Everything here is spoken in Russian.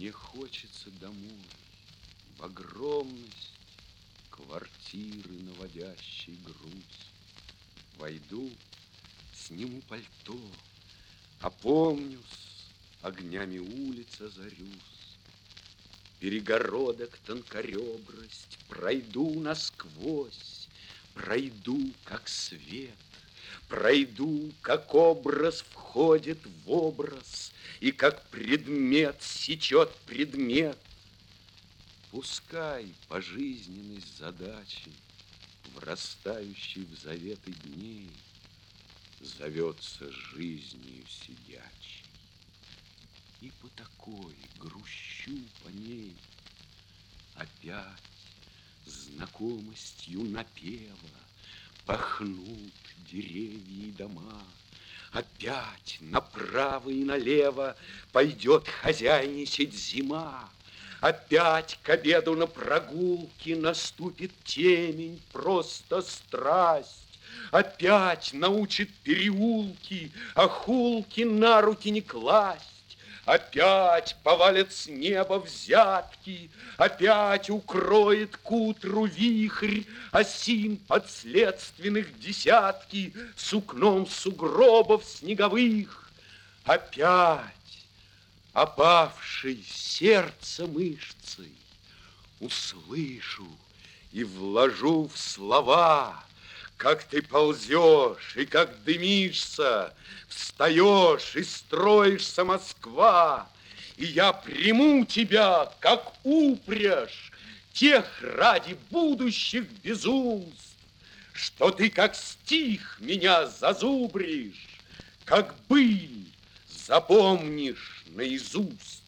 Мне хочется домой, в огромность квартиры, наводящей грусть. Войду, сниму пальто, опомнюсь, огнями улиц озарюсь. Перегородок тонкоребрость пройду насквозь, пройду, как свет, пройду, как образ входит в образ, и как предмет сечет предмет. Пускай пожизненность задачи, врастающей в заветы дней, зовется жизнью сидячей. И по такой грущу по ней опять знакомостью напева пахнут деревья и дома. Опять направо и налево пойдет хозяйничать зима. Опять к обеду на прогулке наступит темень, просто страсть. Опять научит переулки, а хулки на руки не класть. Опять повалят с неба взятки, опять укроет к утру вихрь, осин подследственных десятки, сукном сугробов снеговых. Опять опавшей сердце мышцей услышу и вложу в слова, как ты ползешь и как дымишься, встаешь и строишься, Москва, и я приму тебя, как упряжь тех ради будущих безумств, что ты, как стих, меня зазубришь, как быль запомнишь наизусть.